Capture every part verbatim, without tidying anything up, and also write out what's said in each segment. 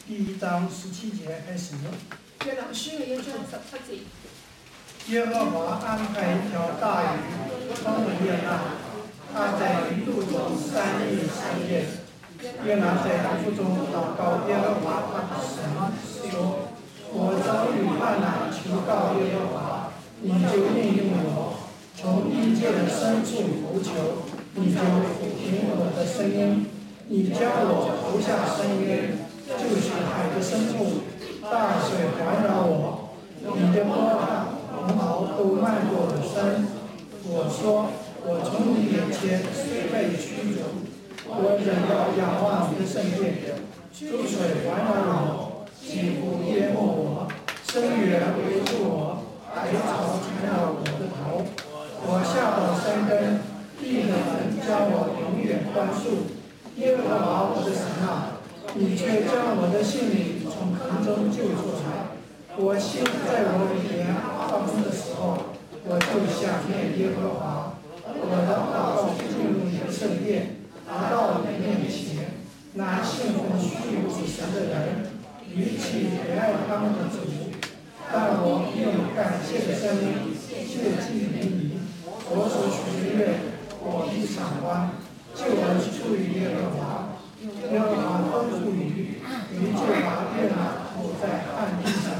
第一章十七節開始。 約拿書嘅一章十七節。 耶和華安排一條大魚吞了約拿，他在魚肚中三日三夜。約拿在魚腹中禱告耶和華他的神，說：我遭遇患難，求告耶和華，你就應允我；從陰間的深處呼求，你就俯聽我的聲音。你將我投下深淵，就是海的深處，大水環繞我，你的波浪洪濤都漫過我身。我說：我從你眼前雖被驅逐，我仍要仰望你的聖殿。諸水環繞我，幾乎淹沒我，深淵圍住我，海草纏繞我的頭。我下到山根，地的門將我永遠關束。耶和華我的神啊，你卻將我的性命從坑中救出來。我心在我裡面發昏的時候，我就想念耶和華。我的禱告進入你的聖殿，來到你面前。那信奉虛偽神的人，舉起別愛他們的主，但我用感謝的聲音謝祭於你。我所許的願，我必償還。救恩出於耶和華，耶和華吩咐魚，魚就把約拿投在旱地上。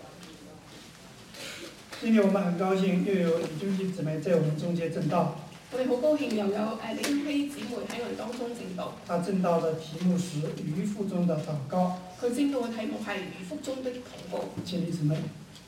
今天我們很高興又有李俊基姊妹在我們中間證道。 我哋好高興又有誒李英熙姊妹喺我哋當中證道。 他證道的題目是魚腹中的禱告。 佢證道嘅題目係魚腹中的禱告。 請李姊妹。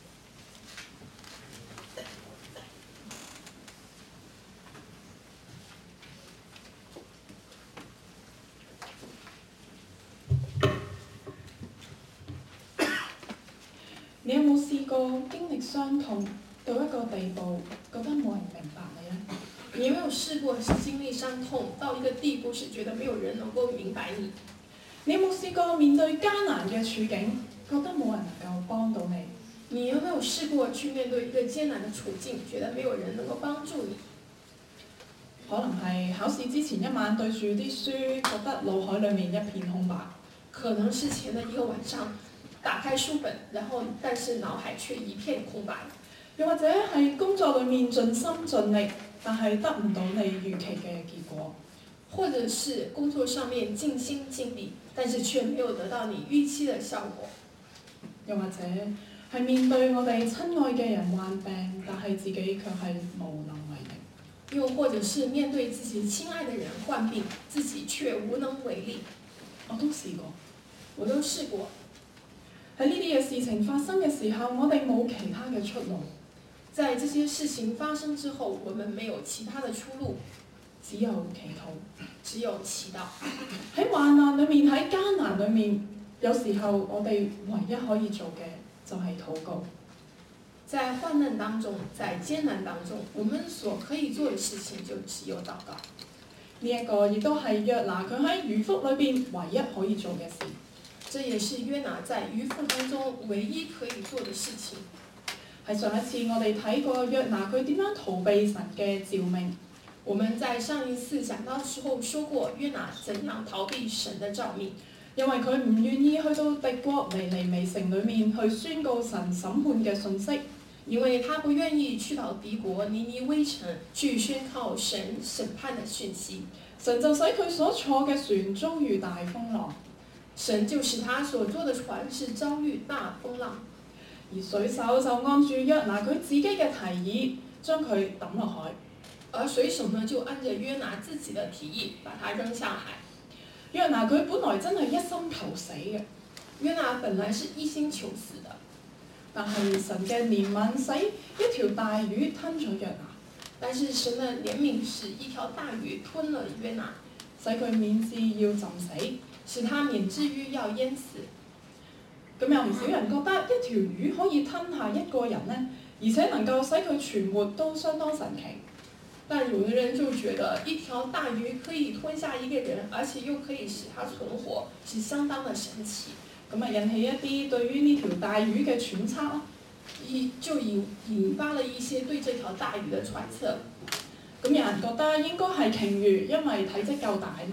你有冇試過經歷傷痛到一個地步，覺得冇人明白你呢？ 你有沒有試過是經歷傷痛到一個地步，是覺得沒有人能夠明白你？ 你有冇試過面對艱難嘅處境，覺得冇人能夠幫到你？ 你有沒有試過去面對一個艱難的處境，覺得沒有人能夠幫助你？ 可能係考試之前一晚對住啲書，覺得腦海裡面一片空白。 可能是前的一個晚上，打開書本，然後但是腦海卻一片空白。 又或者係工作裡面盡心盡力，但係得唔到你預期嘅結果。 或者是工作上面盡心盡力，但是卻沒有得到你預期的效果。 又或者係面對我哋親愛嘅人患病，但係自己卻係無能為力。 又或者是面對自己親愛的人患病，自己卻無能為力。 我都試過， 我都試過。 喺呢啲嘅事情發生嘅時候，我哋冇其他嘅出路。 在這些事情發生之後，我們沒有其他的出路， 只有祈禱， 只有祈禱。 喺患難裏面，喺艱難裏面，有時候我哋唯一可以做嘅就係禱告。 在患難當中，在艱難當中，我們所可以做的事情就只有禱告。 呢一個亦都係約拿佢喺魚腹裏邊唯一可以做嘅事。 這也是約拿在魚腹當中唯一可以做的事情。 喺上一次我哋睇過約拿佢點樣逃避神嘅召命。 我們在上一次講到時候說過約拿怎樣逃避神的召命， 因為佢唔願意去到敵國尼尼微城裏面去宣告神審判嘅信息。 因為他不願意去到敵國尼尼微城去宣告神審判的訊息， 神就使佢所坐嘅船遭遇大風浪。 神就使他所坐的船是遭遇大風浪， 而水手就按住約拿佢自己嘅提議，將佢抌落海。 而水手呢就按着約拿自己的提議，把他扔下海。 約拿佢本來真係一心求死嘅， 約拿本來是一心求死的， 但係神嘅憐憫使一條大魚吞咗約拿。 但是神的憐憫使一條大魚吞了約拿， 使佢免至要浸死， 使他免至於要淹死。 咁有唔少人覺得一條魚可以吞下一個人呢，而且能夠使佢存活都相當神奇。 但有的人就覺得一條大魚可以吞下一個人，而且又可以使他存活，是相當的神奇。 咁啊引起一啲對於呢條大魚嘅揣測咯， 一就引引發了一些對這條大魚的揣測。 咁有人覺得應該係鯨魚，因為體積夠大嘛。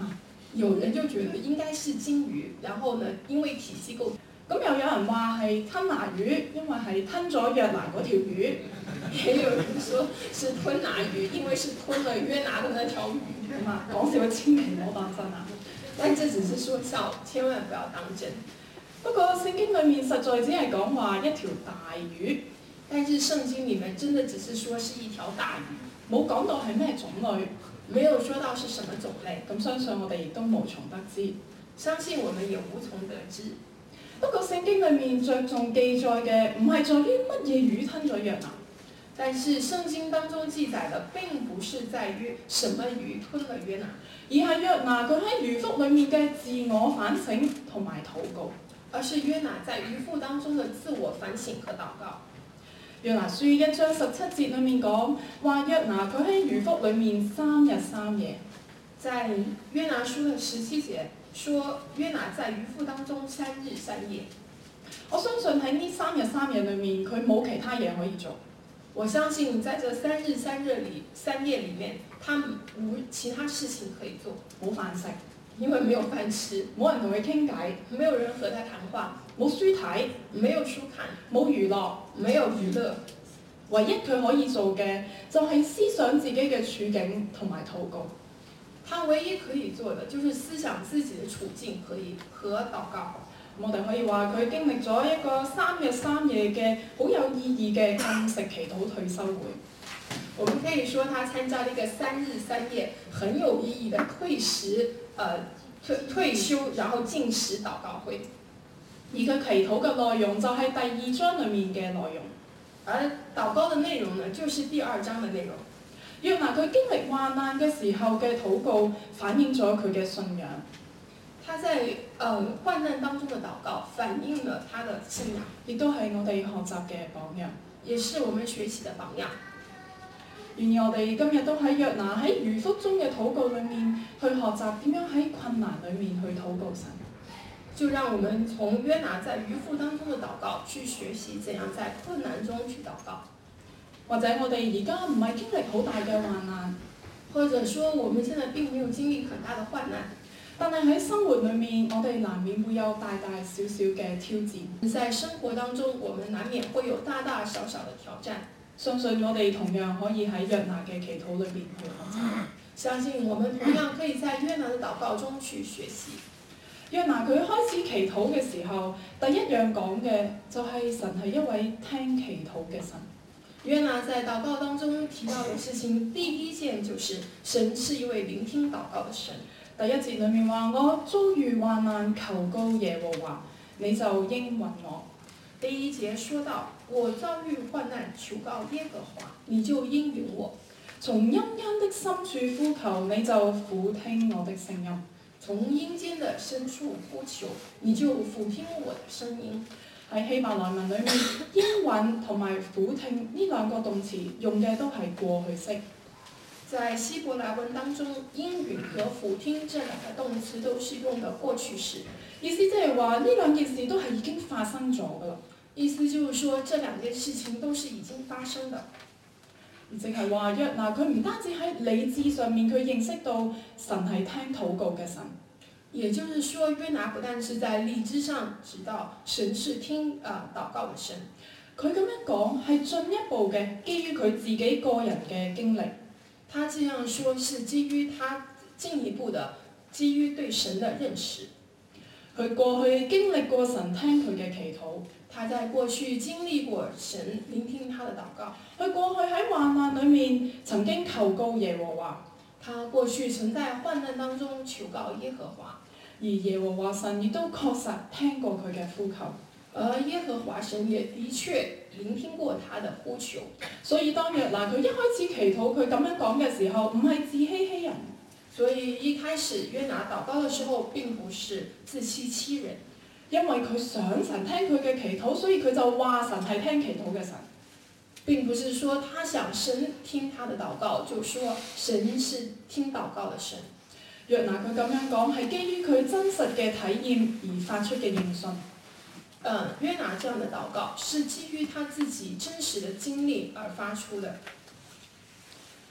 有人就覺得應該是金魚，然後呢，因為體積夠。 咁又有人話係吞拿魚，因為係吞咗約拿嗰條魚。 也有人說是吞拿魚，因為是吞了約拿的那條魚。 咁啊，講笑千祈唔好當真啊！ 但這只是說笑，千萬不要當真。 不過聖經裡面實在只係講話一條大魚， 但是聖經裡面真的只是說是一條大魚， 冇講到係咩種類， 沒有說到是什麼種類。 咁相信我哋亦都無從得知。 相信我們也無從得知。 不過聖經裡面着重記載嘅唔係在於乜嘢魚吞咗約拿， 但是聖經當中記載的並不是在於什麼魚吞了約拿， 而係約拿佢喺魚腹裡面嘅自我反省同埋禱告。 而是約拿在魚腹當中的自我反省和禱告。 約拿書一章十七節裡面講話，約拿佢喺魚腹裡面三日三夜。 在約拿書的十七節說，約拿在魚腹當中三日三夜。 我相信喺呢三日三夜裡面，佢冇其他嘢可以做。 我相信在這三日三夜裡三夜裡面，他無其他事情可以做， 冇飯食， 因為沒有飯吃， 冇人同佢傾偈， 沒有人和他談話， 冇書睇， 沒有書看， 冇娛樂， 沒有娛樂。 唯一佢可以做嘅就係思想自己嘅處境同埋禱告。 他唯一可以做的就是思想自己的處境可以和禱告。 我哋可以話佢經歷咗一個三日三夜嘅好有意義嘅禁食祈禱退休會。 我們可以說他參加了一個三日三夜很有意義的退食，呃退退休然後禁食禱告會。 而佢祈禱嘅內容就係第二章裡面嘅內容， 而禱告的內容呢，就是第二章的內容。 約拿佢經歷患難嘅時候嘅禱告，反映咗佢嘅信仰。 他在呃患難當中的禱告，反映了他的信仰， 亦都係我哋學習嘅榜樣， 也是我們學習的榜樣。 願我哋今日都喺約拿喺魚腹中嘅禱告裡面，去學習點樣喺困難裡面去禱告神。 就讓我們從約拿在魚腹當中的禱告，去學習怎樣在困難中去禱告。 或者我哋而家唔係經歷好大嘅患難， 或者說我們現在並沒有經歷很大的患難， 但係喺生活裡面，我哋難免會有大大小小嘅挑戰。 在生活當中，我們難免會有大大小小的挑戰。 相信我哋同樣可以喺約拿嘅祈禱裏邊去學習。 相信我們同樣可以在約拿的禱告中去學習。 約拿佢開始祈禱嘅時候，第一樣講嘅就係神係一位聽祈禱嘅神。 約拿在禱告當中提到的事情，第一件就是神是一位聆聽禱告的神。 第一節裡面話：我遭遇患難，求告耶和華，你就應允我。 第一節說到：我遭遇患難，求告耶和華，你就應允我。 從陰間的深處呼求，你就俯聽我的聲音。 從陰間的深處呼求，你就俯聽我的聲音。 喺希伯來文裏面，應允同埋俯聽呢兩個動詞用嘅都係過去式。 在希伯來文當中，應允和俯聽這兩個動詞都是用的過去式， 意思即係話呢兩件事都係已經發生咗㗎啦。 意思就是說，這兩件事情都是已經發生的。 即係話約拿佢唔單止喺理智上面佢認識到神係聽禱告嘅神。 也就是說，約拿不但是在理智上知道神是聽啊、呃、禱告的神， 佢咁樣講係進一步嘅，基於佢自己個人嘅經歷。 他這樣說是基於他進一步的，基於對神的認識。 佢過去經歷過神聽佢嘅祈禱， 他在過去經歷過神聆聽他的禱告。 佢過去喺患難裡面曾經求告耶和華。 他過去曾在患難當中求告耶和華， 而耶和華神亦都確實聽過佢嘅呼求， 而耶和華神也的確聆聽過他的呼求。 所以當約拿佢一開始祈禱佢咁樣講嘅時候，唔係自欺欺人。 所以一開始約拿禱告嘅時候並不是自欺欺人， 因為佢想神聽佢嘅祈禱，所以佢就話神係聽祈禱嘅神。 並不是說他想神聽他的禱告，就說神是聽禱告的神。 約拿佢咁樣講係基於佢真實嘅體驗而發出嘅應訊。 嗯，約拿這樣的禱告是基於他自己真實的經歷而發出的。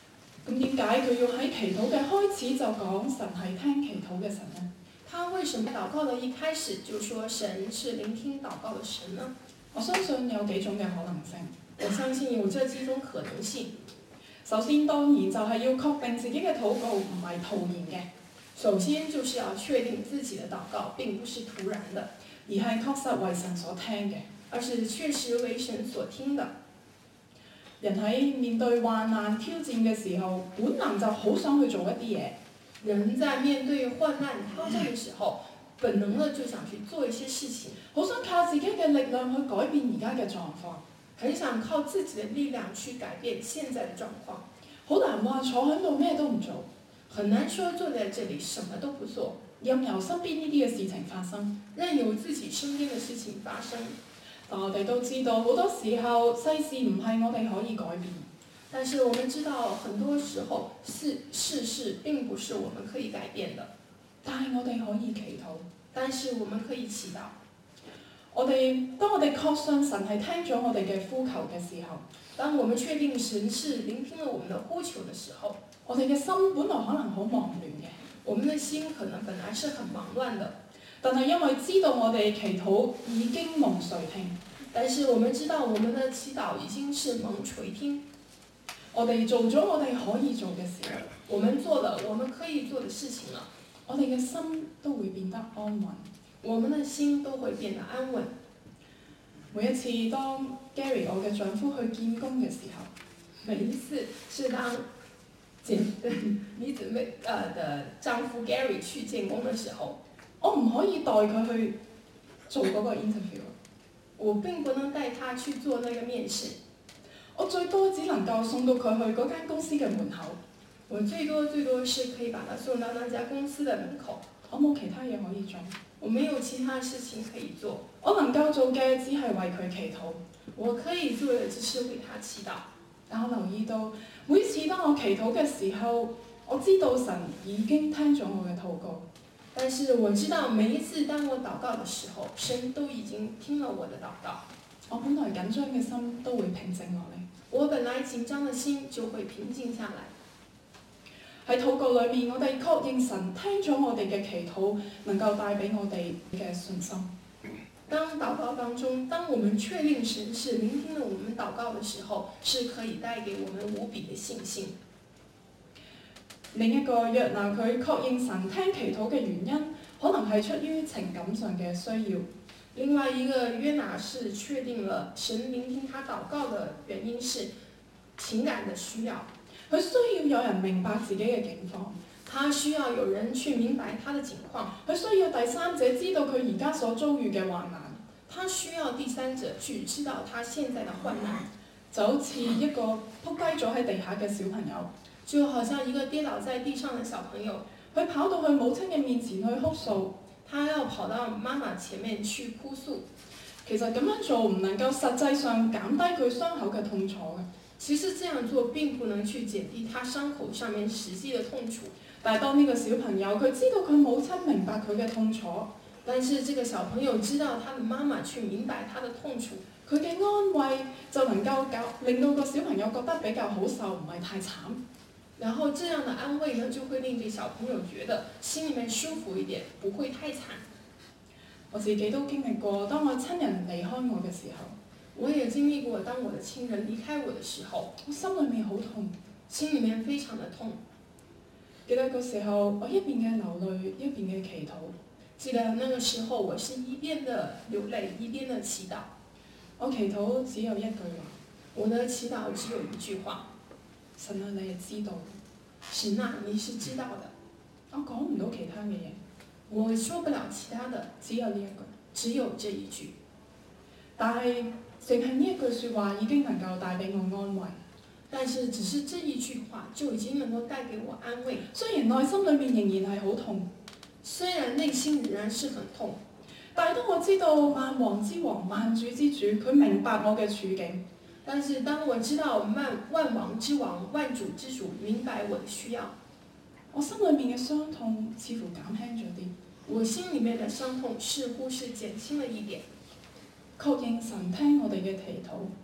咁點解佢要喺祈禱嘅開始就講神係聽祈禱嘅神呢？ 他為什麼禱告的一開始就說神是聆聽禱告的神呢？ 我相信有幾種嘅可能性。 我相信有這幾種可能性。 首先當然就係要確定自己嘅禱告唔係徒然嘅。 首先就是要確定自己的禱告並不是突然的， 而係確實為神所聽嘅， 而是確實為神所聽的。 人喺面對患難挑戰嘅時候，本能就好想去做一啲嘢。 人在面對患難挑戰嘅時候，本能的就想去做一些事情， 好想靠自己嘅力量去改變而家嘅狀況， 很想靠自己的力量去改變現在的狀況。 好難話坐喺度咩都唔做， 很難說坐在這裡什麼都不做， 任由身邊呢啲嘅事情發生， 任由自己身邊嘅事情發生。 但我哋都知道，好多時候世事唔係我哋可以改變。 但是我們知道，很多時候世世事並不是我們可以改變的。 但係我哋可以祈禱， 但是我們可以祈禱。 我哋當我哋確信神係聽咗我哋嘅呼求嘅時候， 當我們確定神是聆聽了我們的呼求的時候， 我哋嘅心本來可能好忙亂嘅， 我們的心可能本來是很忙亂的。 但係因為知道我哋祈禱已經蒙垂聽， 但是我們知道我們的祈禱已經是蒙垂聽， 我哋做咗我哋可以做嘅事， 我們做了我們可以做的事情了， 我哋嘅心都會變得安穩， 我們的心都會變得安穩。 每一次當 Gary 我嘅丈夫去見工嘅時候， 每一次是當見你姊妹呃的丈夫 Gary 去見工的時候， 我唔可以代佢去做嗰個 interview， 我並不能帶他去做那個面試， 我最多只能夠送到佢去嗰間公司嘅門口， 我最多最多是可以把他送到那家公司的門口， 我冇其他嘢可以做， 我沒有其他事情可以做， 我能夠做嘅只係為佢祈禱， 我可以做的只是為他祈禱。 但我留意到每次當我祈禱嘅時候，我知道神已經聽咗我嘅禱告。 但是我知道每一次當我禱告的時候，神都已經聽了我的禱告。 我本來緊張嘅心都會平靜落嚟。 我本來緊張的心就會平靜下來。 喺禱告裏面，我哋確認神聽咗我哋嘅祈禱，能夠帶俾我哋嘅信心。 當禱告當中，當我們確定神是聆聽了我們禱告的時候，是可以帶給我們無比的信心。 另一個約拿佢確認神聽祈禱嘅原因，可能係出於情感上嘅需要。 另外一個約拿是確定了神聆聽他禱告的原因是情感的需要， 佢需要有人明白自己嘅境況， 他需要有人去明白他的境況， 佢需要第三者知道佢而家所遭遇嘅患難， 他需要第三者去知道他現在的患難， 就好似一個撲低咗喺地下嘅小朋友， 就好像一個跌倒在地上的小朋友， 佢跑到去母親嘅面前去哭訴， 他要跑到媽媽前面去哭訴。 其實咁樣做唔能夠實際上減低佢傷口嘅痛楚嘅。 其實這樣做並不能去減低他傷口上面實際的痛楚。 但係當呢個小朋友佢知道佢母親明白佢嘅痛楚， 但是這個小朋友知道他的媽媽去明白他的痛楚， 佢嘅安慰就能夠搞令到個小朋友覺得比較好受，唔係太慘。 然後這樣的安慰呢，就會令這小朋友覺得心裡面舒服一點，不會太慘。 我自己都經歷過，當我親人離開我嘅時候， 我也經歷過，當我的親人離開我的時候， 我心裡面好痛， 心裡面非常的痛。 記得嗰時候，我一邊嘅流淚，一邊嘅祈禱。 記得那個時候，我是一邊的流淚，一邊的祈禱。 我祈禱只有一句話， 我的祈禱只有一句話： 神啊，你係知道， 神啊，你是知道的。 我講唔到其他嘅嘢， 我說不了其他的， 只有呢一句， 只有這一句。 但係淨係呢一句説話已經能夠帶俾我安慰。 但是只是這一句話就已經能夠帶給我安慰。 雖然內心裡面仍然係好痛， 雖然內心仍然是很痛， 但係當我知道萬王之王、萬主之主，佢明白我嘅處境。 但是當我知道萬萬王之王、萬主之主明白我的需要， 我心裡面嘅傷痛似乎減輕咗啲。 我心裡面的傷痛似乎是減輕了一點。 確認神聽我哋嘅祈禱，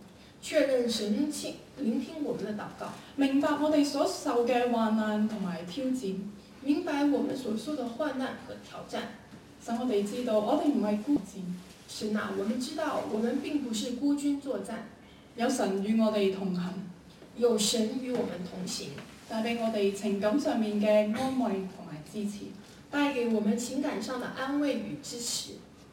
確認神聽聆聽我們的禱告， 明白我哋所受嘅患難同埋挑戰， 明白我們所受的患難和挑戰， 使我哋知道我哋唔係孤戰。 神啊，我們知道我們並不是孤軍作戰， 有神與我哋同行， 有神與我們同行， 帶俾我哋情感上面嘅安慰同埋支持， 帶給我們情感上的安慰與支持。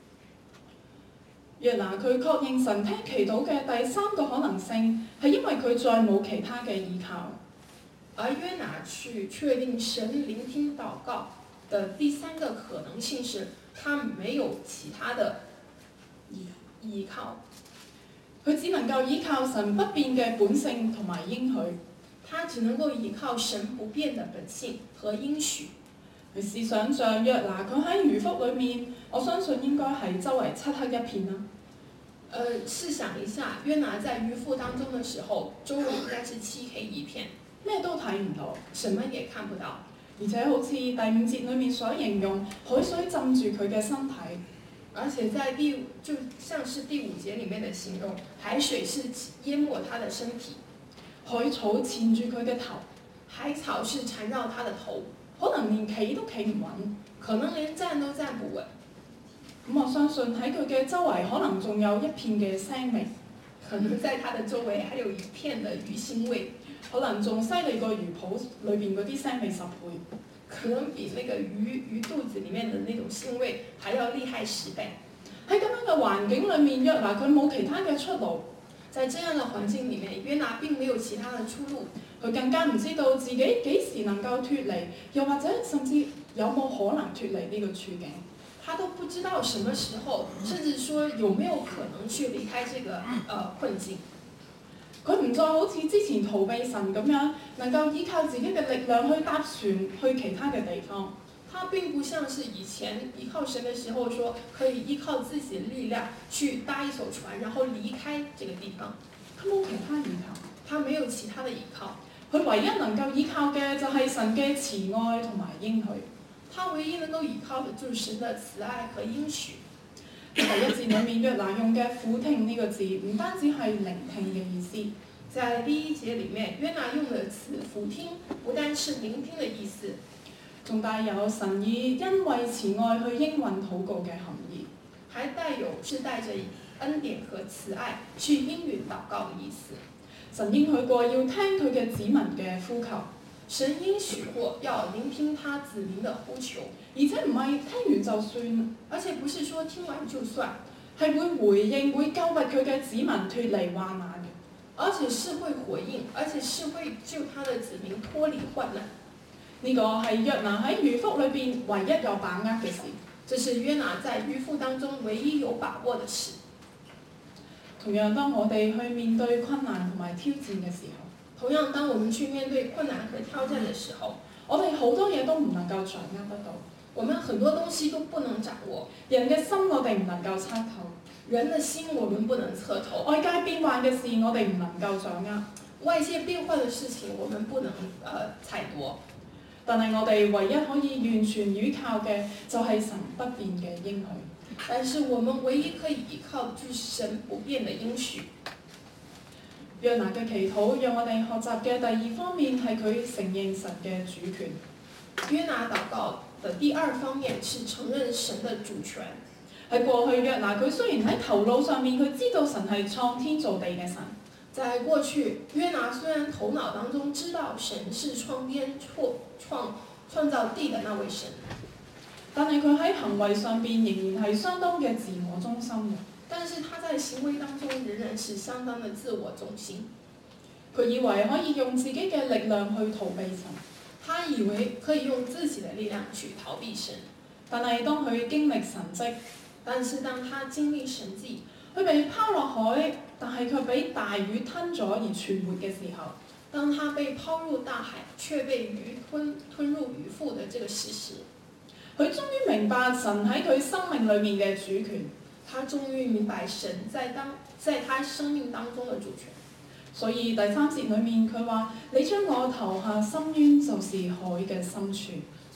約拿佢確認神聽祈禱嘅第三個可能性，係因為佢再冇其他嘅依靠。 而約拿去確定神聆聽禱告的第三個可能性是，他沒有其他的依靠， 佢只能夠依靠神不變嘅本性同埋應許。 他只能夠依靠神不變的本性和應許。 你試想像約拿佢喺魚腹裏面，我相信應該係周圍漆黑一片啦。 呃，試想一下，約拿在魚腹當中的時候，周圍應該是漆黑一片， 咩都睇唔到， 什麼也看不到， 而且好似第五節裏面所形容，海水浸住佢嘅身體， 而且在第就像是第五節裡面的形容，海水是淹沒他的身體， 海草纏住佢嘅頭， 海草是纏繞他的頭， 可能連企都企唔穩， 可能連站都站不穩。 咁我相信喺佢嘅周圍可能仲有一片嘅腥味， 可能在他的周圍還有一片的魚腥味， 可能仲犀利過魚肚裏邊嗰啲腥味十倍， 可能比那個魚魚肚子裡面的那種腥味還要厲害十倍。 喺咁樣嘅環境裏面，約拿佢冇其他嘅出路， 在這樣的環境裡面，約拿並沒有其他的出路， 佢更加唔知道自己幾時能夠脫離，又或者甚至有冇可能脫離呢個處境。 他都不知道什麼時候，甚至說有沒有可能去離開這個呃困境。 佢唔再好似之前逃避神咁樣，能夠依靠自己嘅力量去搭船去其他嘅地方。 他並不像是以前依靠神的時候，說可以依靠自己的力量去搭一艘船，然後離開這個地方。 佢冇其他依靠， 他沒有其他的依靠， 佢唯一能夠依靠嘅就係神嘅慈愛同埋應許。 他唯一能夠依靠的就是神的慈愛和應許。 第一節裡面約拿用嘅俯聽呢個字，唔單止係聆聽嘅意思， 在第一節裡面，約拿用的詞俯聽，不單是聆聽的意思， 仲帶有神以因為慈愛去應允禱告嘅含義， 還帶有是帶着恩典和慈愛去應允禱告的意思。 神應許過要聽佢嘅子民嘅呼求， 神應許過要聆聽他子民的呼求， 而且唔係聽完就算， 而且不是說聽完就算， 係會回應、會救拔佢嘅子民脫離患難嘅， 而且是會回應，而且是會救他的子民脫離患難。 呢個係約拿喺魚腹裏邊唯一有把握嘅事。 這是約拿在魚腹當中唯一有把握的事。 同樣，當我哋去面對困難同埋挑戰嘅時候， 同樣，當我們去面對困難和挑戰的時候， 我哋好多嘢都唔能夠掌握得到。 我們很多東西都不能掌握。 人嘅心我哋唔能夠測透， 人的心我們不能測透。 外界變幻嘅事我哋唔能夠掌握， 外界變化的事情我們不能呃採奪。 但係我哋唯一可以完全依靠嘅就係神不變嘅應許。 但是我們唯一可以依靠的就是神不變的應許。 約拿嘅祈禱讓我哋學習嘅第二方面係佢承認神嘅主權。 約拿禱告的第二方面是承認神的主權。 喺過去約拿佢雖然喺頭腦上面佢知道神係創天造地嘅神， 在過去約拿雖然頭腦當中知道神是創天創創創造地的那位神， 但係佢喺行為上邊仍然係相當嘅自我中心嘅。 但是他在行為當中仍然是相當的自我中心。 佢以為可以用自己嘅力量去逃避神， 他以為可以用自己的力量去逃避神。 但係當佢經歷神蹟， 但是當他經歷神蹟， 佢被拋落海，但係卻俾大魚吞咗而存活嘅時候， 當他被拋入大海，卻被魚吞吞入魚腹的這個事實， 佢終於明白神喺佢生命裏面嘅主權。 他終於明白神在當在他生命當中的主權。 所以第三節裏面佢話：你將我投下深淵，就是海嘅深處。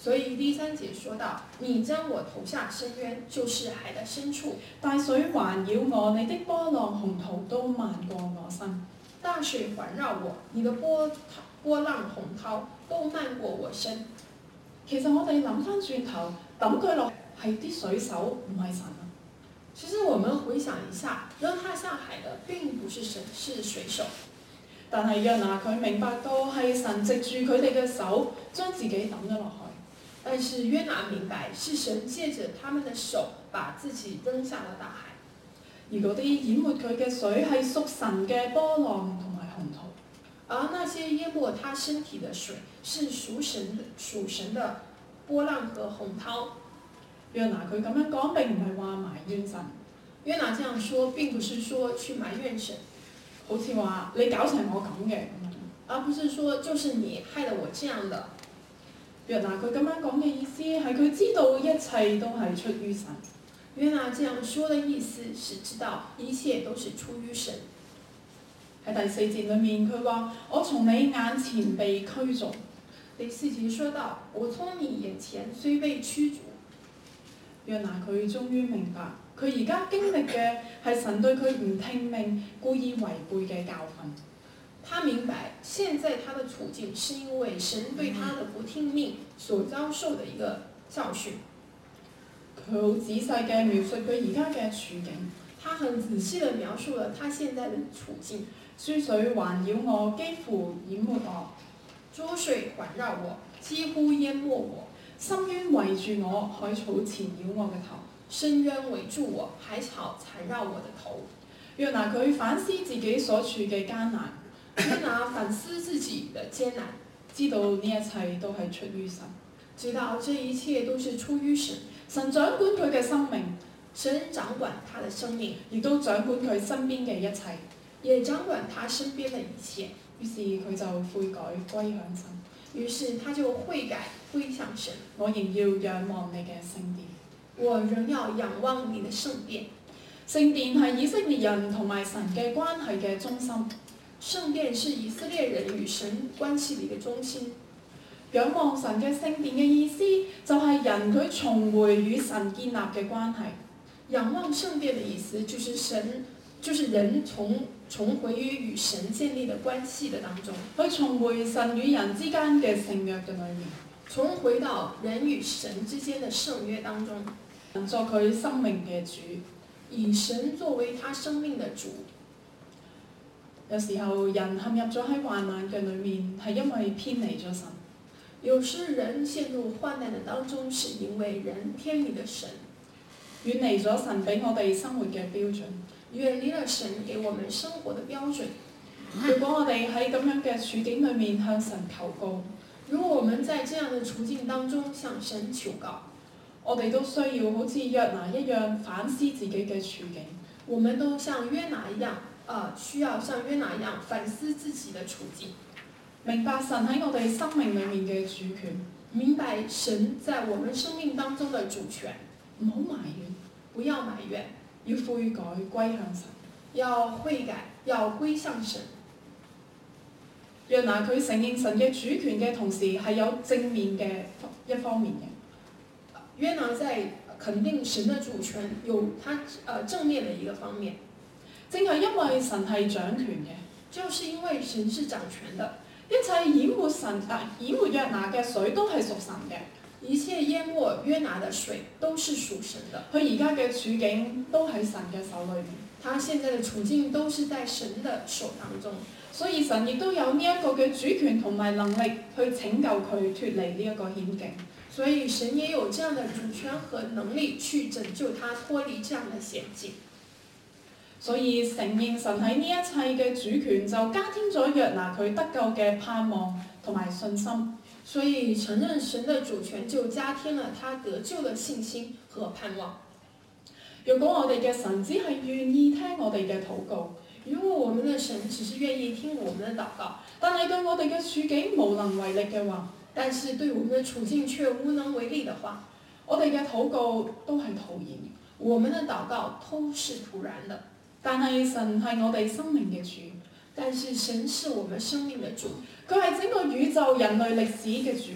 所以第三節說到：你將我投下深淵，就是海的深處。 大水環繞我，你的波浪洪濤都漫過我身。 大水環繞我，你的波波浪洪濤都漫過我身。 其實我哋諗翻轉頭，抌佢落係啲水手，唔係神啊。 其實我們回想一下，扔他下海的並不是神，是水手。 但係約拿佢明白到係神藉住佢哋嘅手將自己抌咗落去。 但是約拿明白是神借着他們的手把自己扔下了大海。 而嗰啲淹沒佢嘅水係屬神嘅波浪同埋洪濤。 而那些淹沒他身體的水是屬神的屬神的波浪和洪濤。 約拿佢咁樣講並唔係話埋怨神。 約拿這樣說並不是說去埋怨神， 好似話你搞成我咁嘅， 而不是說就是你害得我這樣的。 約拿佢咁樣講嘅意思係佢知道一切都係出於神。 約拿這樣說的意思是知道一切都是出於神。 喺第四節裏面佢話：我從你眼前被驅逐。 第四節說到：我從你眼前雖被驅逐。 約拿佢終於明白，佢而家經歷嘅係神對佢唔聽命、故意違背嘅教訓。 他明白，現在他的處境是因為神對他的不聽命所遭受的一個教訓。 佢好仔細嘅描述佢而家嘅處境。 他很仔細地描述了他現在的處境。 諸水環繞我，幾乎淹沒我； 諸水環繞我，幾乎淹沒我； 深淵圍住我，海草纏繞我嘅頭； 深淵圍住我，海草纏繞我的頭。 約拿佢反思自己所處嘅艱難， 約拿反思自己的艱難， 知道呢一切都係出於神， 知道這一切都是出於神。 神掌管佢嘅生命， 神掌管他的生命， 亦都掌管佢身邊嘅一切。 也掌管他身邊的一切， 於是佢就悔改歸向神。 於是他就悔改歸向神。 我仍要仰望你嘅聖殿， 我仍要仰望你的聖殿。 聖殿係以色列人同埋神嘅關係嘅中心。 聖殿是以色列人與神關係的一個中心。 仰望神嘅聖殿嘅意思就係人佢重回與神建立嘅關係。 仰望聖殿的意思就是神，就是人從重回於與神建立的關係的當中， 去重回神與人之間嘅聖約嘅裏面， 重回到人與神之間的聖約當中， 作佢生命嘅主， 以神作為他生命的主。 有時候人陷入咗喺患難嘅裏面，係因為偏離咗神。 有時人陷入患難的當中，是因為人偏離了神， 遠離咗神俾我哋生活嘅標準， 遠離了神給我們生活的標準。 如果我哋喺咁樣嘅處境裏面向神求告， 如果我們在這樣的處境當中向神求告， 我哋都需要好似約拿一樣反思自己嘅處境。 我們都像約拿一樣，呃，需要像約拿一樣反思自己的處境， 明白神喺我哋生命裏面嘅主權， 明白神在我們生命當中的主權， 唔好埋怨， 不要埋怨， 要悔改歸向神， 要悔改，要歸向神。 約拿佢承認神嘅主權嘅同時，係有正面嘅一方面嘅。 約拿在肯定神的主權，有他呃正面的一個方面。 正係因為神係掌權嘅， 就是因為神是掌權的， 一切淹沒神啊淹沒約拿嘅水都係屬神嘅， 一切淹沒約拿的水都是屬神的。 佢而家嘅處境都喺神嘅手裏面， 他現在的處境都是在神的手當中， 所以神亦都有呢一個嘅主權同埋能力去拯救佢脫離呢一個險境。 所以神也有這樣的主權和能力去拯救他脫離這樣的險境。 所以承認神喺呢一切嘅主權，就加添咗約拿佢得救嘅盼望同埋信心。 所以承認神的主權，就加添了他得救的信心和盼望。 如果我哋嘅神只係願意聽我哋嘅禱告， 如果我們的神只是願意聽我們的禱告， 但係對我哋嘅處境無能為力嘅話， 但是對我們的處境卻無能為力的話， 我哋嘅禱告都係徒然嘅。 我們的禱告都是徒然的。 但係神係我哋生命嘅主， 但是神是我們生命的主， 佢係整個宇宙人類歷史嘅主，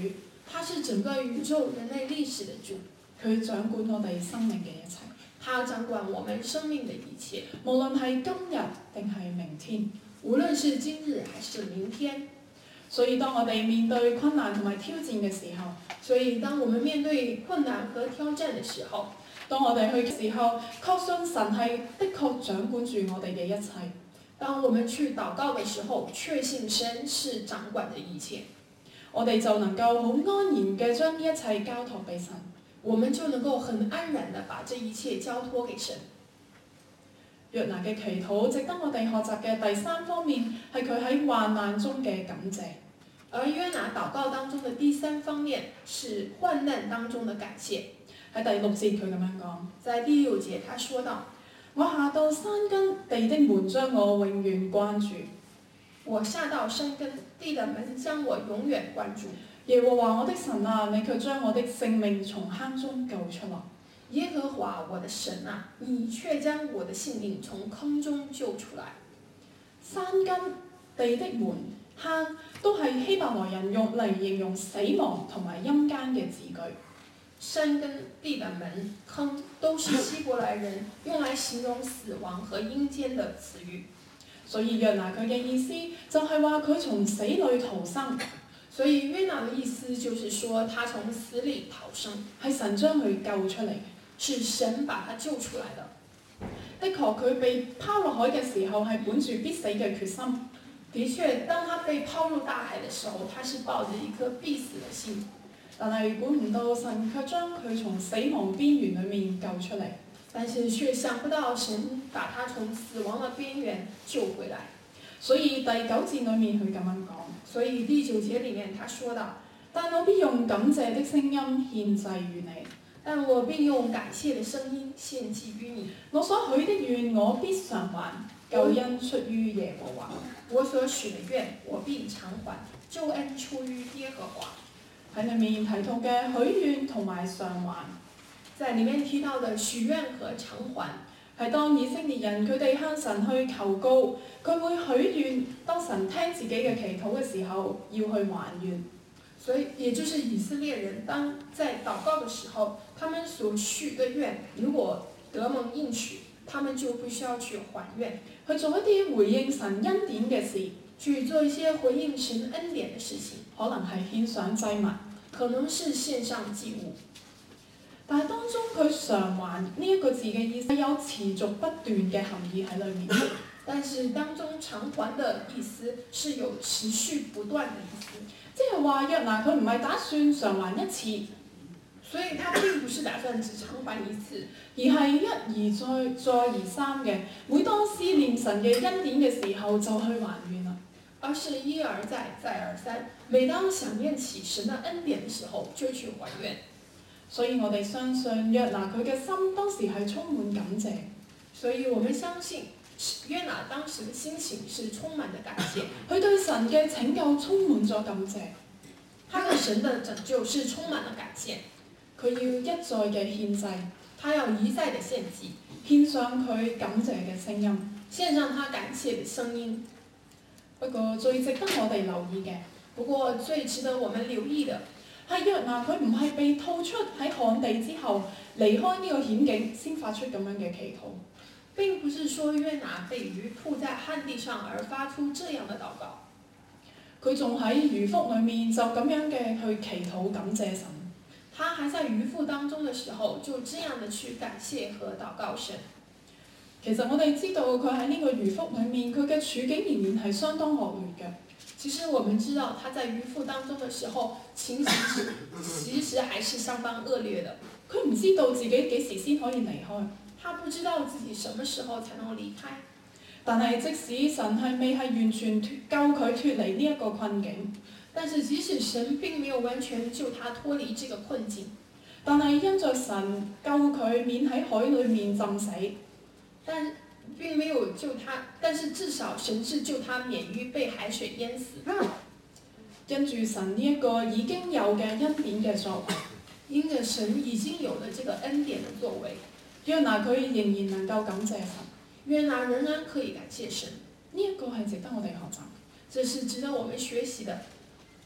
他是整個宇宙人類歷史的主， 佢掌管我哋生命嘅一切， 他掌管我們生命的一切， 無論係今日定係明天， 無論是今日還是明天。 所以當我哋面對困難同埋挑戰嘅時候， 所以當我們面對困難和挑戰的時候， 當我哋去嘅時候，確信神係的確掌管住我哋嘅一切。 當我們去禱告的時候，確信神是掌管的一切， 我哋就能夠好安然嘅將呢一切交託俾神， 我們就能夠很安然地把這一切交託給神。 約拿嘅祈禱值得我哋學習嘅第三方面係佢喺患難中嘅感謝。 而約拿禱告當中的第三方面是患難當中的感謝。 喺第六節佢咁樣講， 在第六節他說道： 我下到山根，地的門將我永遠關住。 我下到山根，地的門將我永遠關住。 耶和華我的神啊，你卻將我的性命從坑中救出來。 耶和華我的神啊，你卻將我的性命從坑中救出來。 山根、地的門、坑都係希伯來人用嚟形容死亡同埋陰間嘅字句。 山根、地的門、坑都是希伯來人用來形容死亡和陰間的詞語。 所以約拿佢嘅意思就係話佢從死裏逃生。 所以約拿的意思就是說他從死裏逃生， 係神將佢救出嚟嘅。 是神把他救出來的。 的確，佢被拋落海嘅時候係本住必死嘅決心。 的確，當他被拋入大海的時候，他是抱着一顆必死的心。 但係估唔到神卻將佢從死亡邊緣裡面救出嚟。 但是卻想不到神把他從死亡的邊緣救回來。 所以第九節裡面佢咁樣講。 所以第九節裡面他說道： 但我必用感謝的聲音獻祭於你。 但我必用感謝的聲音獻祭於你。 我所許的願，我必償還。救恩出於耶和華。 我所許的願，我必償還。救恩出於耶和華。 喺裡面提到嘅許願同埋償還， 在裡面提到的許願和償還， 係當以色列人佢哋向神去求告，佢會許願，當神聽自己嘅祈禱嘅時候，要去還願。 所以，也就是以色列人當在禱告的時候，他們所許的願，如果得蒙應許，他們就必須要去還願， 去做一啲回應神恩典嘅事， 去做一些回應神恩典的事情， 可能係獻上祭物， 可能是獻上祭物。 但係當中佢償還呢一個字嘅意思，有持續不斷嘅含義喺裏面。 但是當中償還的意思是有持續不斷的意思。 即係話約拿佢唔係打算償還一次， 所以他並不是打算只償還一次， 而係一而再再而三嘅，每當思念神嘅恩典嘅時候就去還願啦。 而是一而再再而三，每當想念起神的恩典的時候就去還願。 所以我哋相信約拿佢嘅心當時係充滿感謝， 所以我們相信約拿當時的心情是充滿的感謝， 佢對神嘅拯救充滿咗感謝， 他對神的拯救是充滿了感謝， 佢要一再嘅獻祭， 他要一再的獻祭， 獻上佢感謝嘅聲音， 獻上他感謝的聲音。 不過最值得我哋留意嘅， 不過最值得我們留意的係約拿佢唔係被吐出喺旱地之後離開呢個險境先發出咁樣嘅祈禱。 並不是說約拿被魚吐在旱地上而發出這樣的禱告， 佢仲喺魚腹裏面就咁樣嘅去祈禱感謝神。 他還在魚腹當中的時候，就這樣的去感謝和禱告神。 其實我哋知道佢喺呢個魚腹裏面，佢嘅處境仍然係相當惡劣嘅。 其實我們知道他在魚腹當中的時候，情形是其實還是相當惡劣的。 佢唔知道自己幾時先可以離開。 他不知道自己什麼時候才能離開， 但係即使神係未係完全救佢脫離呢一個困境， 但是即使神並沒有完全救他脫離這個困境， 但係因着神救佢免喺海裏面浸死， 但並沒有救他，但是至少神是救他免於被海水淹死。 因住神呢一個已經有嘅恩典嘅作為， 因着神已經有了這個恩典的作為。 約拿佢仍然能夠感謝神， 約拿仍然可以感謝神， 呢一個係值得我哋學習， 這是值得我們學習的。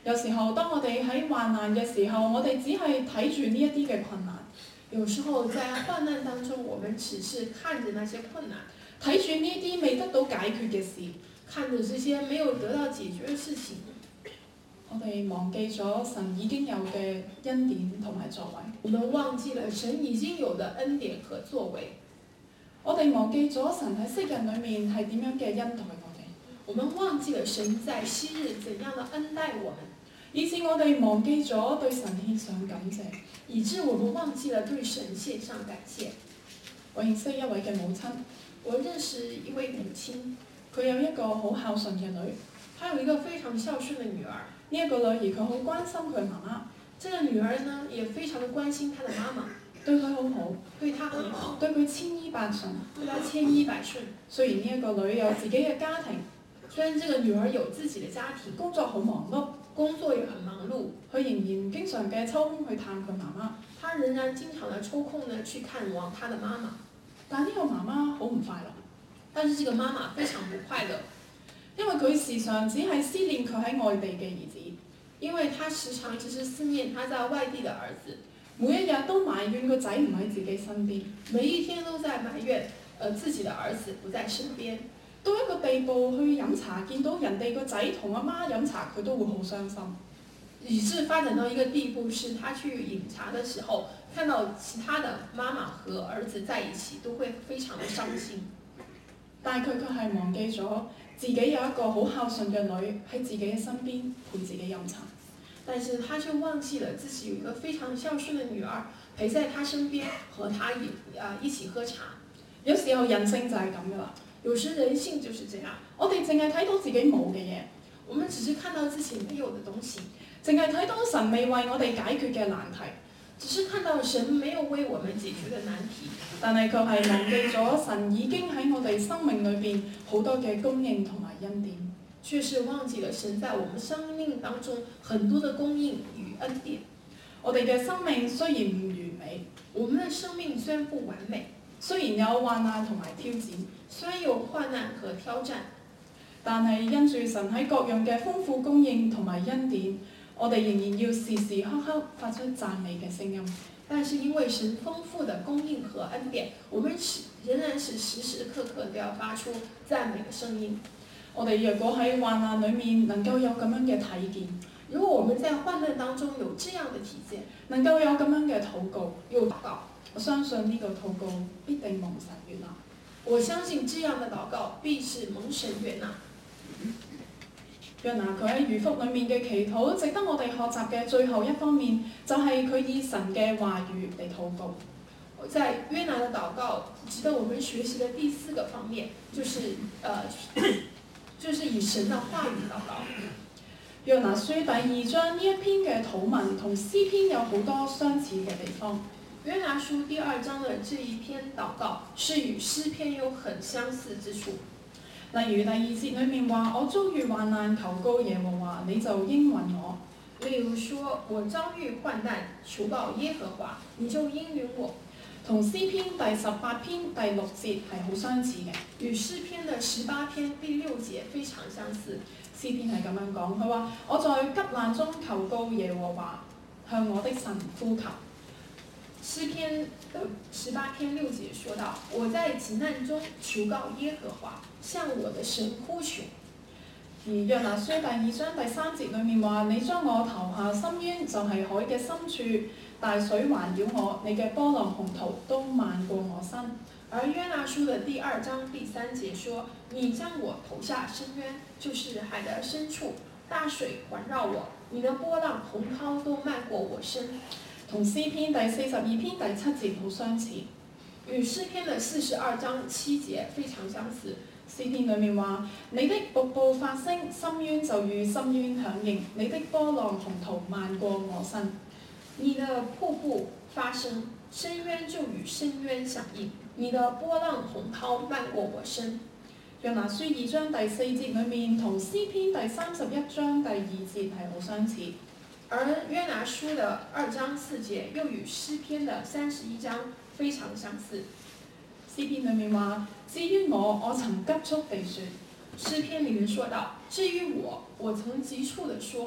有時候當我哋喺患難嘅時候，我哋只係睇住呢一啲嘅困難。 有時候在患難當中，我們只是看着那些困難， 睇住呢啲未得到解決嘅事， 看着這些沒有得到解決嘅事情， 我哋忘記咗神已經有嘅恩典同埋作為。 我們忘記了神已經有的恩典和作為。 我哋忘記咗神喺昔日裏面係點樣嘅恩待我哋。 我們忘記了神在昔日怎樣的恩待我們， 以致我哋忘記咗對神獻上感謝， 以致我們忘記了對神獻上感謝。 我認識一位嘅母親， 我認識一位母親， 佢有一個好孝順嘅女， 她有一個非常孝順的女兒。 呢一個女兒佢好關心佢媽媽， 這個女兒呢也非常的關心她的媽媽， 對佢好好， 對她很好， 對佢千依百順， 對她千依百順。 雖然呢一個女有自己嘅家庭， 雖然這個女兒有自己的家庭， 工作好忙碌， 工作也很忙碌， 佢仍然經常嘅抽空去探佢媽媽。 她仍然經常的抽空呢去看望她的媽媽。 但呢個媽媽好唔快樂， 但是這個媽媽非常不快樂， 因為佢時常只係思念佢喺外地嘅兒子， 因為她時常只是思念她在外地的兒子， 每一日都埋怨個仔唔喺自己身邊， 每一天都在埋怨，呃自己的兒子不在身邊。 到一個地步去飲茶，見到人哋個仔同阿媽飲茶，佢都會好傷心。 以致發展到一個地步，是他去飲茶的時候，看到其他的媽媽和兒子在一起，都會非常的傷心。 但係佢卻係忘記咗自己有一個好孝順嘅女喺自己嘅身邊陪自己飲茶。 但是他卻忘記了自己有一個非常孝順的女兒陪在他身邊，和他一啊一起喝茶。 有時候人性就係咁噶啦， 有時人性就是這樣， 我哋淨係睇到自己冇嘅嘢， 我們只是看到自己沒有的東西， 淨係睇到神未為我哋解決嘅難題， 只是看到神沒有為我們解決的難題， 但係卻係忘記咗神已經喺我哋生命裏邊好多嘅供應同埋恩典， 卻是忘記了神在我們生命當中很多的供應與恩典。 我哋嘅生命雖然唔完美， 我們的生命雖然不完美， 雖然有患難同埋挑戰， 雖然有患難和挑戰， 但係因住神喺各樣嘅豐富供應同埋恩典，我哋仍然要時時刻刻發出讚美嘅聲音。 但是因為神豐富的供應和恩典，我們仍然是時時刻刻都要發出讚美的聲音。 我哋若果喺患難裏面能夠有咁樣嘅體驗， 如果我們在患難當中有這樣的體驗， 能夠有咁樣嘅禱告， 有禱告， 我相信呢個禱告必定蒙神悅納。 我相信這樣的禱告必是蒙神悅納。 約拿佢喺魚腹裏面嘅祈禱，值得我哋學習嘅最後一方面，就係佢以神嘅話語嚟禱告。 在約拿的禱告，值得我們學習的第四個方面，就是呃，就是以神的話語禱告。 約拿書第二章呢一篇嘅禱文同詩篇有好多相似嘅地方。 約拿書第二章的這一篇禱告，是與詩篇有很相似之處。 例如第二節裏面話：我遭遇患難，求告耶和華，你就應允我。 例如說，我遭遇患難，求告耶和華，你就應允我。 同詩篇第十八篇第六節係好相似嘅， 與詩篇的十八篇第六節非常相似。 詩篇係咁樣講，佢話：我在急難中求告耶和華，向我的神呼求。 詩篇的十八篇六節說到：我在急難中求告耶和華，向我的神呼求。 而約拿書第二章第三節裏面話：你將我投下深淵，就係海嘅深處，大水環繞我，你嘅波浪洪濤都漫過我身。 而約拿書的第二章第三節說：你將我投下深淵，就是海的深處，大水環繞我，你的波浪洪濤都漫過我身。 同詩篇第四十二篇第七節好相似， 與詩篇的四十二章七節非常相似。 詩篇裏面話：你的瀑布發聲，深淵就與深淵響應；你的波浪洪濤漫過我身。 你的瀑布發聲，深淵就與深淵響應；你的波浪洪濤漫過我身。 約拿書二章第四節裏面同詩篇第三十一章第二節係好相似。 而約拿書的二章四節又與詩篇的三十一章非常相似。 詩篇裏面話：至於我，我曾急促地說。 詩篇裡面說到：至於我，我曾急促地說。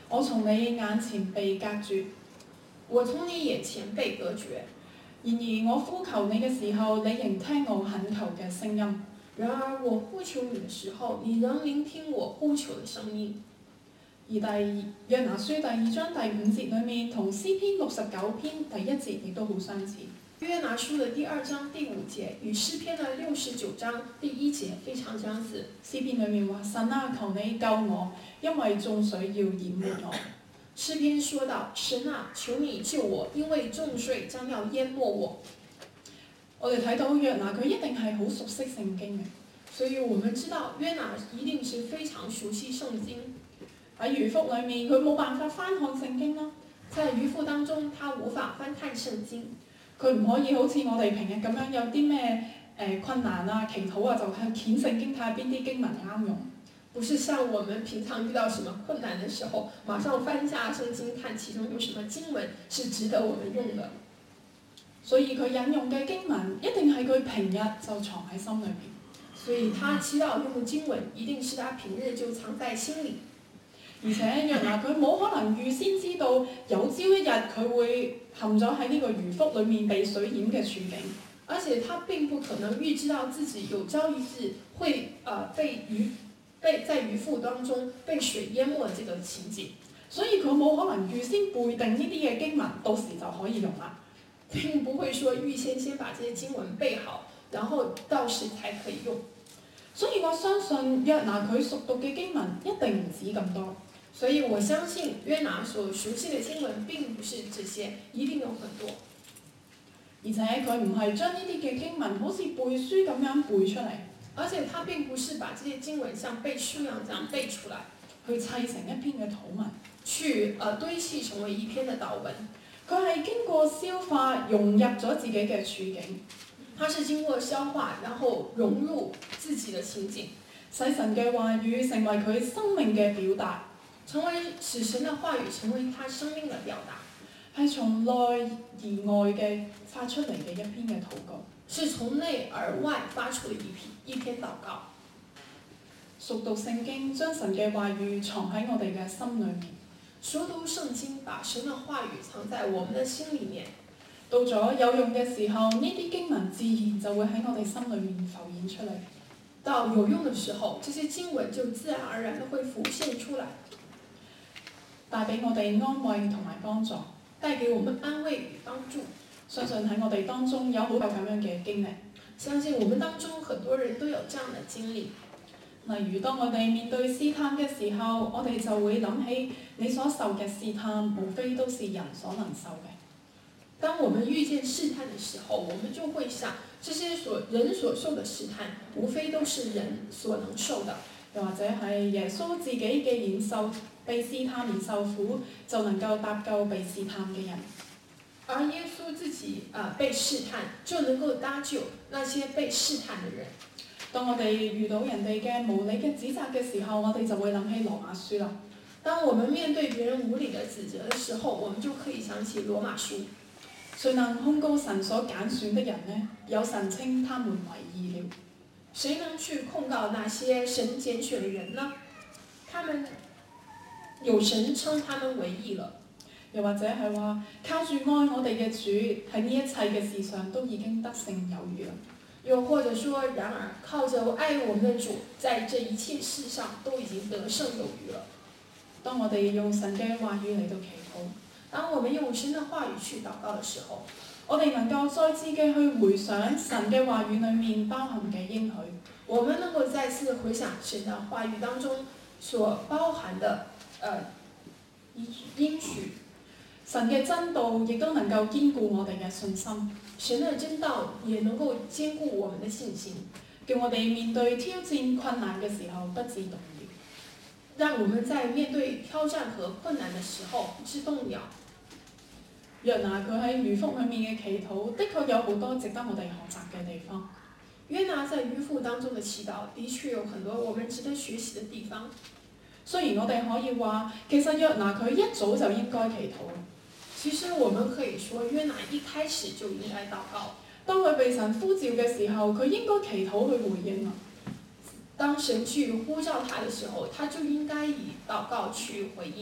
我從你眼前被隔絕， 我從你眼前被隔絕。 然而我呼求你嘅時候，你仍聽我懇求嘅聲音。 然而我呼求你嘅時候，你仍聆聽我呼求嘅聲音。 而第約拿書第二章第五節裏面，同詩篇六十九篇第一節亦都好相似。 約拿書嘅第二章第五節與詩篇嘅六十九章第一節非常相似。 詩篇裏面話：神啊，求你救我，因為眾水要淹沒我。 詩篇說到：神啊，求你救我，因為眾水將要淹沒我。 我哋睇到約拿佢一定係好熟悉聖經嘅， 所以我們知道約拿一定是非常熟悉聖經。 喺魚腹裏面，佢冇辦法翻看聖經啦。 在魚腹當中，他無法翻看聖經。 佢唔可以好似我哋平日咁樣有啲咩誒困難啊、祈禱啊，就係揀聖經睇下邊啲經文啱用。 不是像我們平常遇到什麼困難的時候，馬上翻下聖經看其中有什麼經文是值得我們用的。 所以佢引用嘅經文一定係佢平日就藏喺心裏面。 所以他祈禱用嘅經文一定是他平日就藏在心裡。 而且約拿佢冇可能預先知道有朝一日佢會陷咗喺呢個魚腹裏面被水淹嘅處境， 而且他並不可能預知到自己有朝一日會呃被魚被在魚腹當中被水淹沒這個情景， 所以佢冇可能預先背定呢啲嘅經文，到時就可以用啦。 並不會說預先先把這些經文背好，然後到時才可以用。 所以我相信約拿佢熟讀嘅經文一定唔止咁多。 所以我相信約拿所熟悉的經文並不是這些，一定有很多。 而且佢唔係將呢啲嘅經文好似背書咁樣背出嚟， 而且他並不是把這些經文像背書一樣這樣背出來， 去砌成一篇嘅禱文， 去呃堆砌成為一篇的禱文。 佢係經過消化融入咗自己嘅處境， 他是經過消化，然後融入自己的情景， 使神嘅話語成為佢生命嘅表達。 成為使神的話語成為他生命的表達， 係從內而外嘅發出嚟嘅一篇嘅禱告， 是從內而外發出的一篇一篇禱告。 熟讀聖經，將神嘅話語藏喺我哋嘅心裏面。 熟讀聖經，把神的話語藏在我們的心裡面。 到咗有用嘅時候，呢啲經文自然就會喺我哋心裏面浮現出嚟。 到有用嘅時候，這些經文就自然而然地會浮現出來， 帶俾我哋安慰同埋幫助， 帶給我們安慰與幫助。 相信喺我哋當中有好多咁樣嘅經歷。 相信我們當中很多人都有這樣的經歷。 例如當我哋面對試探嘅時候，我哋就會諗起你所受嘅試探，無非都是人所能受嘅。 當我們遇見試探的時候，我們就會想，這些所人所受的試探，無非都是人所能受的。 又或者係耶穌自己既然受被試探而受苦，就能夠搭救被試探嘅人。 而耶穌自己啊、呃、被試探，就能夠搭救那些被試探的人。 當我哋遇到人哋嘅無理嘅指責嘅時候，我哋就會諗起羅馬書啦。 當我們面對別人無理的指責的時候，我們就可以想起羅馬書。 誰能控告神所揀選的人呢？有神稱他們為義了。 誰能去控告那些神揀選的人呢？他們有神稱他們為義了。 又或者係話，靠住愛我哋嘅主，喺呢一切嘅事上都已經得勝有餘啦。 又或者說，然而靠着愛我們的主，在這一切事上都已經得勝有餘了。 當我哋用神嘅話語嚟到祈禱， 當我們用神的話語去禱告的時候， 我哋能夠再次嘅去回想神嘅話語裏面包含嘅應許。 我們能夠再次回想神的話語當中所包含的呃應許。 神嘅真道亦都能夠堅固我哋嘅信心。 神的真道也能夠堅固我們的信心， 叫我哋面對挑戰困難嘅時候不致動搖。 讓我們在面對挑戰和困難的時候不致動搖。 約拿佢喺魚腹裏面嘅祈禱，的確有好多值得我哋學習嘅地方。 約拿在魚腹當中的祈禱，的確有很多我們值得學習的地方。 雖然我哋可以話，其實約拿佢一早就應該祈禱。 其實我們可以說，約拿一開始就應該禱告。 當佢被神呼召嘅時候，佢應該祈禱去回應啊。 當神去呼召他的時候，他就應該以禱告去回應。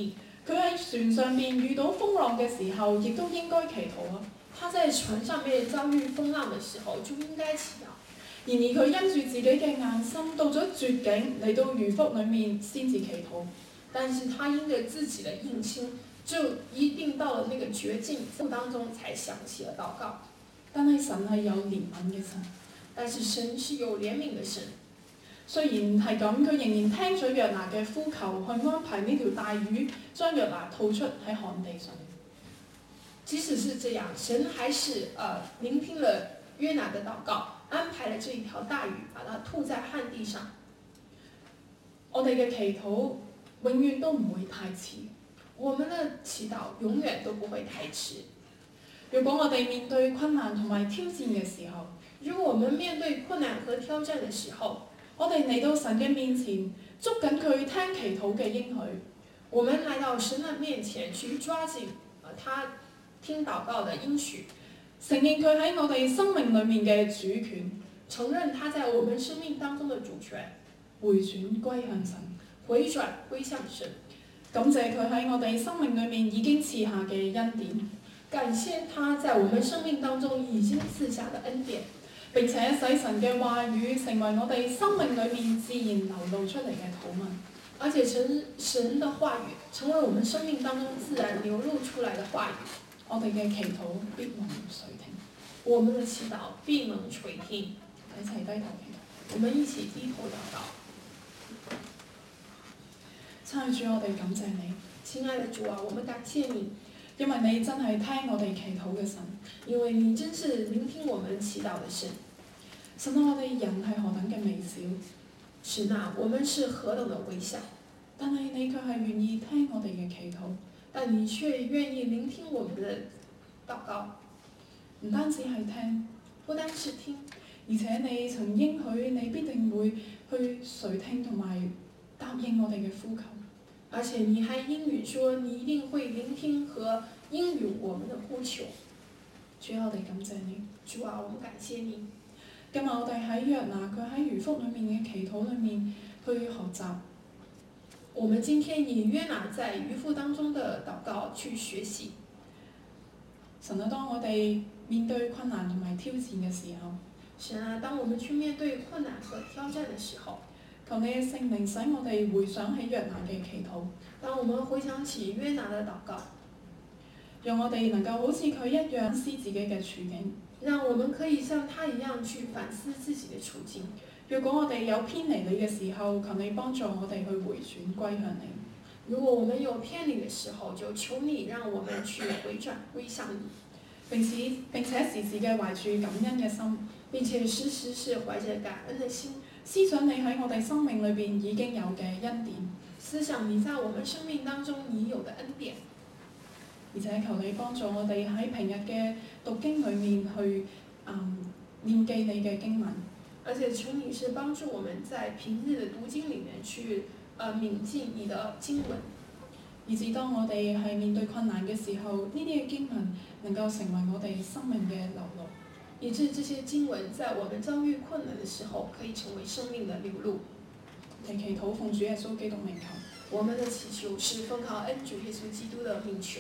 佢喺船上邊遇到風浪嘅時候，亦都應該祈禱啊。 他在船上面遭遇風浪的時候，就應該祈禱。 然而佢因住自己嘅硬心，到咗絕境嚟到魚腹裡面先至祈禱。 但是他因着自己的硬心，就一定到了那個絕境當中才想起了禱告。 但係神係有憐憫嘅神， 但是神是有憐憫嘅神。 雖然係咁，佢仍然聽咗約拿嘅呼求，去安排呢條大魚將約拿吐出喺旱地上。 即使是這樣，神還是呃聆聽了約拿的禱告，安排了這一條大魚，把它吐在旱地上。 我哋嘅祈禱永遠都唔會太遲， 我們的祈禱永遠都不會太遲。 如果我哋面對困難同埋挑戰嘅時候， 如果我們面對困難和挑戰嘅時候， 我哋嚟到神嘅面前，捉緊佢聽祈禱嘅應許。 我們來到神的面前去抓緊啊，他聽禱告的應許， 承認佢喺我哋生命裡面嘅主權， 承認他在我們生命當中的主權， 回轉歸向神， 回轉歸向神， 感謝佢喺我哋生命裡面已經賜下嘅恩典， 感謝他在我們生命當中已經賜下的恩典。 並且使神嘅話語成為我哋生命裏面自然流露出嚟嘅禱文， 而且神神的話語成為我們生命當中自然流露出來的話語。 我哋嘅祈禱必蒙垂聽， 我們的祈禱必蒙垂聽。 一齊低頭祈禱， 我們一起低頭禱告。 親愛主，我哋感謝你， 親愛的主啊，我們感謝你， 因為你真係聽我哋祈禱嘅神， 因為你真是聆聽我們祈禱的神。 神啊，我哋人係何等嘅微小， 神啊，我們是何等的微小， 但係你卻係願意聽我哋嘅祈禱， 但你卻願意聆聽我們的禱告。 唔單止係聽， 不單是聽， 而且你曾應許你必定會去垂聽同埋答應我哋嘅呼求， 而且你還應允說你一定會聆聽和應允我們的呼求。 主啊，我哋感謝你， 主啊，我們感謝你。 今日我哋喺約拿佢喺魚腹裏面嘅祈禱裏面去學習。 我們今天以約拿在魚腹當中的禱告去學習。 神啊，當我哋面對困難同埋挑戰嘅時候， 神啊，當我們去面對困難和挑戰的時候， 求你嘅聖靈使我哋回想起約拿嘅祈禱。 當我們回想起約拿的禱告， 讓我哋能夠好似佢一樣反思自己嘅處境。 讓我們可以像他一樣去反思自己的處境。 如果我哋有偏離你嘅時候，求你幫助我哋去回轉歸向你。 如果我們有偏離的時候，就求你讓我們去回轉歸向你。 並且並且時時嘅懷住感恩嘅心， 並且時時是懷着感恩的心， 思想你喺我哋生命裏邊已經有嘅恩典， 思想你在我們生命當中已有的恩典。 而且求你幫助我哋喺平日嘅讀經裏面去嗯念記你嘅經文， 而且求你是幫助我們在平日的讀經裡面去呃銘記你的經文， 以至當我哋係面對困難嘅時候，呢啲嘅經文能夠成為我哋生命嘅流露， 以致這些經文在我們遭遇困難的時候可以成為生命的流露。 祈祈禱奉主耶穌基督名求。 我們的祈求是奉靠恩主耶穌基督的名求。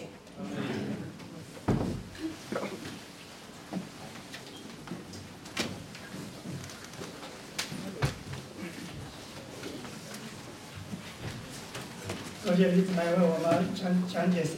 多謝李姊妹為我們講講解。